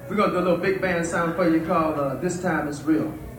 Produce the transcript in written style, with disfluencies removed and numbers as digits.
We're going to do a little big band sound for you called This Time Is Real.